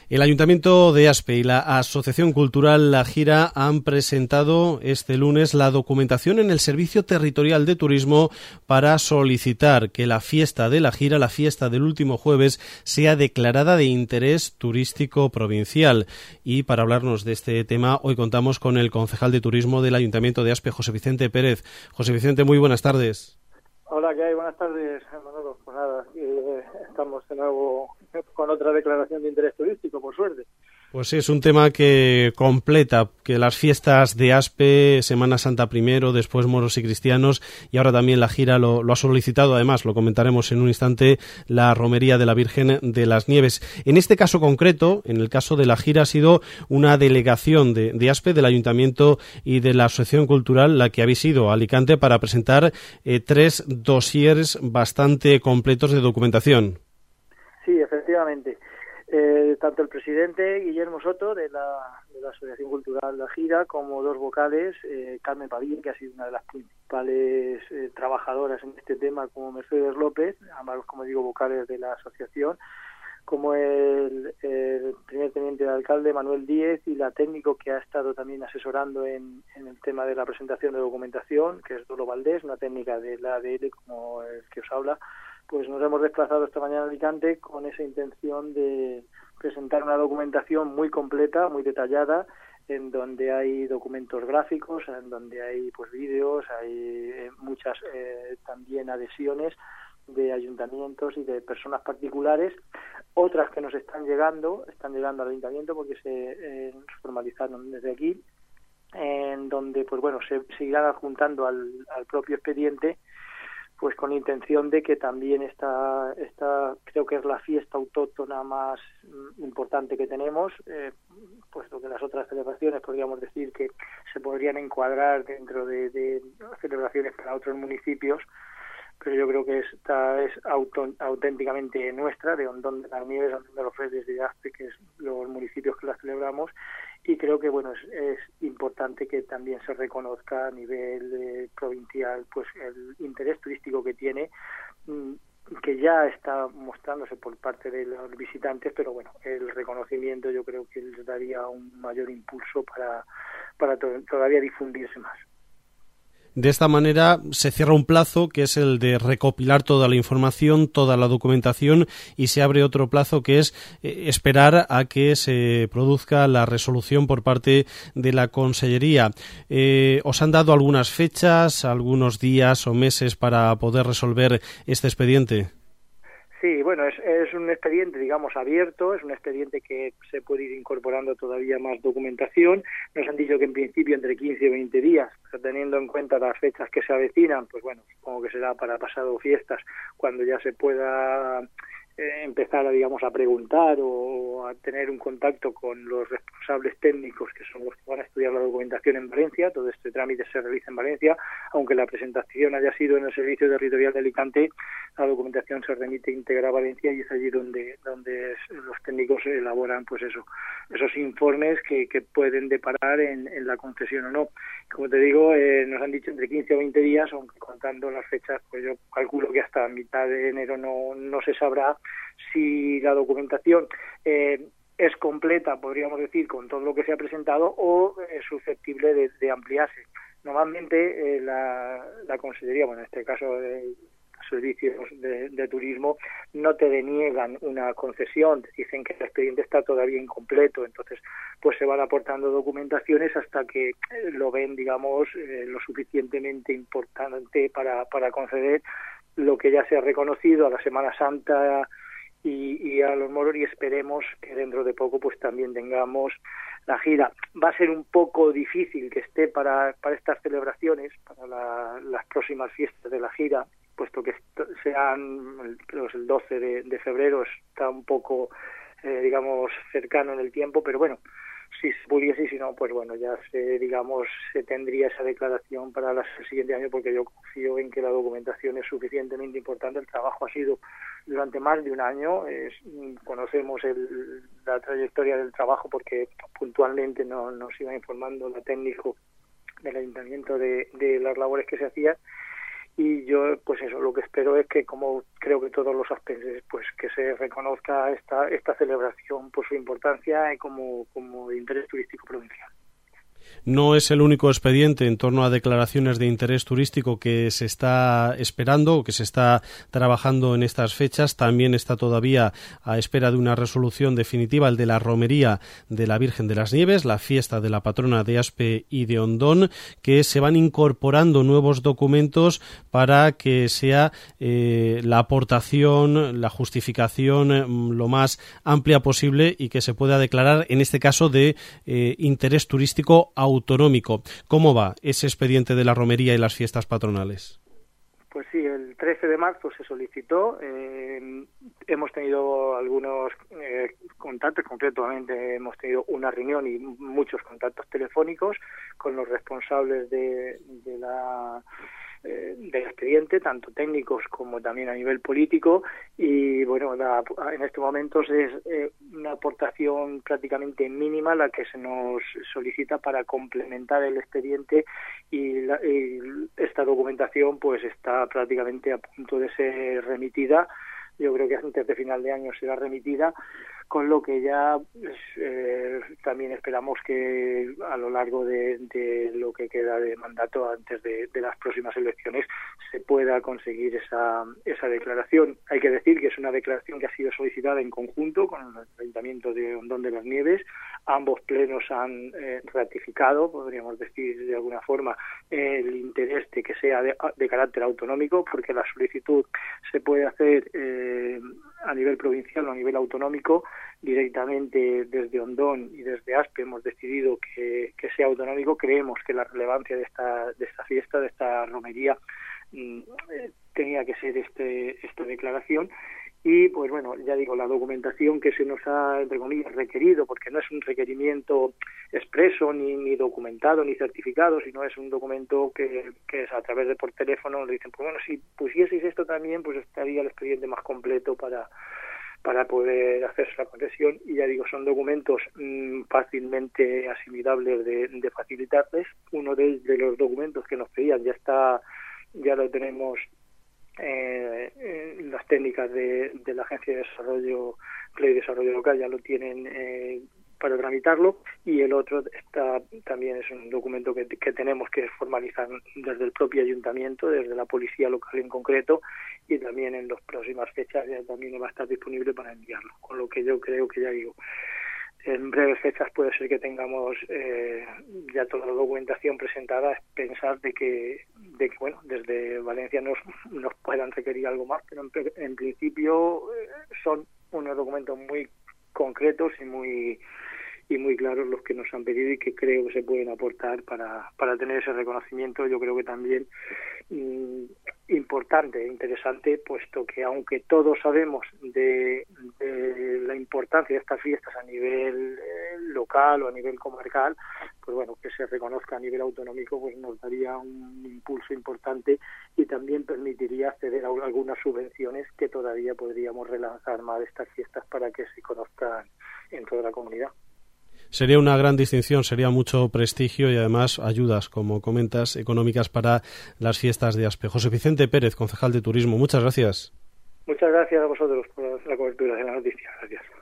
El Ayuntamiento de Aspe y la Asociación Cultural La Gira han presentado este lunes la documentación en el Servicio Territorial de Turismo para solicitar que la fiesta de La Gira, la fiesta del último jueves, sea declarada de interés turístico provincial. Y para hablarnos de este tema, hoy contamos con el concejal de Turismo del Ayuntamiento de Aspe, José Vicente Pérez. José Vicente, muy buenas tardes. Hola, ¿qué hay? Buenas tardes, Manolo. Pues nada, estamos de nuevo con otra declaración de interés turístico, por suerte. Pues sí, es un tema que completa, que las fiestas de Aspe, Semana Santa primero, después Moros y Cristianos, y ahora también La Gira lo ha solicitado, además, lo comentaremos en un instante, la Romería de la Virgen de las Nieves. En este caso concreto, en el caso de La Gira, ha sido una delegación de Aspe, del Ayuntamiento y de la Asociación Cultural, la que habéis ido a Alicante para presentar 3 dosieres bastante completos de documentación. Sí, efectivamente. Tanto el presidente Guillermo Soto de la Asociación Cultural La Gira como 2 vocales, Carmen Pavía, que ha sido una de las principales trabajadoras en este tema, como Mercedes López, ambos, como digo, vocales de la asociación, como el primer teniente de alcalde Manuel Díez y la técnico que ha estado también asesorando en el tema de la presentación de documentación, que es Dolo Valdés, una técnica de la ADL como el que os habla. Pues nos hemos desplazado esta mañana a Alicante con esa intención de presentar una documentación muy completa, muy detallada, en donde hay documentos gráficos, en donde hay pues vídeos, hay muchas también adhesiones de ayuntamientos y de personas particulares, otras que nos están llegando al ayuntamiento porque se formalizaron desde aquí, en donde pues bueno se irán adjuntando al propio expediente, pues con intención de que también esta creo que es la fiesta autóctona más importante que tenemos, puesto que las otras celebraciones podríamos decir que se podrían encuadrar dentro de celebraciones para otros municipios, pero yo creo que esta es auténticamente nuestra, de Hondón de las Nieves, Hondón de los Fredes de Aspe, que es los municipios que la celebramos, y creo que bueno es importante que también se reconozca a nivel provincial pues el interés turístico que tiene, que ya está mostrándose por parte de los visitantes, pero bueno, el reconocimiento yo creo que les daría un mayor impulso para todavía difundirse más. De esta manera se cierra un plazo que es el de recopilar toda la información, toda la documentación, y se abre otro plazo que es esperar a que se produzca la resolución por parte de la Consellería. ¿Os han dado algunas fechas, algunos días o meses para poder resolver este expediente? Sí, bueno, es un expediente, digamos, abierto, es un expediente que se puede ir incorporando todavía más documentación. Nos han dicho que en principio entre 15 y 20 días, pero teniendo en cuenta las fechas que se avecinan, pues bueno, supongo que será para pasado fiestas, cuando ya se pueda empezar a preguntar o a tener un contacto con los responsables técnicos, que son los que van a estudiar la documentación en Valencia. Todo este trámite se realiza en Valencia, aunque la presentación haya sido en el Servicio Territorial de Alicante, la documentación se remite íntegra a Valencia y es allí donde los técnicos elaboran pues esos informes que pueden deparar en la concesión o no. Como te digo, nos han dicho entre 15 o 20 días, aunque contando las fechas, pues yo calculo que hasta mitad de enero no se sabrá si la documentación es completa, podríamos decir, con todo lo que se ha presentado, o es susceptible de ampliarse. Normalmente la Consellería, bueno, en este caso servicios de turismo, no te deniegan una concesión, te dicen que el expediente está todavía incompleto, entonces pues se van aportando documentaciones hasta que lo ven, digamos, lo suficientemente importante para conceder lo que ya se ha reconocido a la Semana Santa y a los moros, y esperemos que dentro de poco pues también tengamos La Gira. Va a ser un poco difícil que esté para estas celebraciones, para las próximas fiestas de La Gira, puesto que sean el 12 de febrero, está un poco cercano en el tiempo, pero bueno, si se pudiese, y si no, pues bueno, ya se tendría esa declaración para el siguiente año, porque yo confío en que la documentación es suficientemente importante. El trabajo ha sido durante más de un año, conocemos la trayectoria del trabajo porque puntualmente nos iba informando la técnico del ayuntamiento de las labores que se hacían, y yo pues eso, lo que espero es que, como creo que todos los aspenses, pues que se reconozca esta celebración por su importancia como de interés turístico provincial. No es el único expediente en torno a declaraciones de interés turístico que se está esperando o que se está trabajando en estas fechas. También está todavía a espera de una resolución definitiva el de la romería de la Virgen de las Nieves, la fiesta de la patrona de Aspe y de Ondón, que se van incorporando nuevos documentos para que sea la aportación, la justificación lo más amplia posible y que se pueda declarar, en este caso, de interés turístico autonómico. ¿Cómo va ese expediente de la romería y las fiestas patronales? Pues sí, el 13 de marzo se solicitó. Hemos tenido algunos contactos, concretamente hemos tenido una reunión y muchos contactos telefónicos con los responsables del expediente, tanto técnicos como también a nivel político, y bueno, en este momento es una aportación prácticamente mínima la que se nos solicita para complementar el expediente, y esta documentación pues está prácticamente a punto de ser remitida. Yo creo que antes de final de año será remitida, con lo que ya también esperamos que a lo largo de lo que queda de mandato antes de las próximas elecciones se pueda conseguir esa declaración. Hay que decir que es una declaración que ha sido solicitada en conjunto con el Ayuntamiento de Ondón de las Nieves. Ambos plenos han ratificado, podríamos decir de alguna forma, el interés de que sea de carácter autonómico, porque la solicitud se puede hacer a nivel provincial o a nivel autonómico. Directamente desde Ondón y desde Aspe hemos decidido que sea autonómico. Creemos que la relevancia de esta fiesta, de esta romería, tenía que ser esta declaración. Y pues bueno, ya digo, la documentación que se nos ha, entre comillas, requerido, porque no es un requerimiento expreso, ni documentado, ni certificado, sino es un documento que es a través de por teléfono. Le dicen, pues bueno, si pusieseis esto también, pues estaría el expediente más completo para poder hacerse la concesión. Y ya digo, son documentos fácilmente asimilables de facilitarles. Uno de los documentos que nos pedían ya lo tenemos. Las técnicas de la Agencia de Desarrollo Local ya lo tienen para tramitarlo, y el otro también es un documento que tenemos que formalizar desde el propio ayuntamiento, desde la policía local en concreto, y también en las próximas fechas ya también va a estar disponible para enviarlo, con lo que yo creo que, ya digo, en breves fechas puede ser que tengamos ya toda la documentación presentada. Pensar de que bueno, desde Valencia nos puedan requerir algo más, pero en principio son unos documentos muy concretos y muy claros los que nos han pedido, y que creo que se pueden aportar para tener ese reconocimiento. Yo creo que también importante e interesante, puesto que aunque todos sabemos de la importancia de estas fiestas a nivel local o a nivel comarcal, pues bueno, que se reconozca a nivel autonómico pues nos daría un impulso importante, y también permitiría acceder a algunas subvenciones que todavía podríamos relanzar más estas fiestas para que se conozcan en toda la comunidad. Sería una gran distinción, sería mucho prestigio y además ayudas, como comentas, económicas para las fiestas de Aspe. José Vicente Pérez, concejal de Turismo, muchas gracias. Muchas gracias a vosotros por la cobertura de la noticia. Gracias.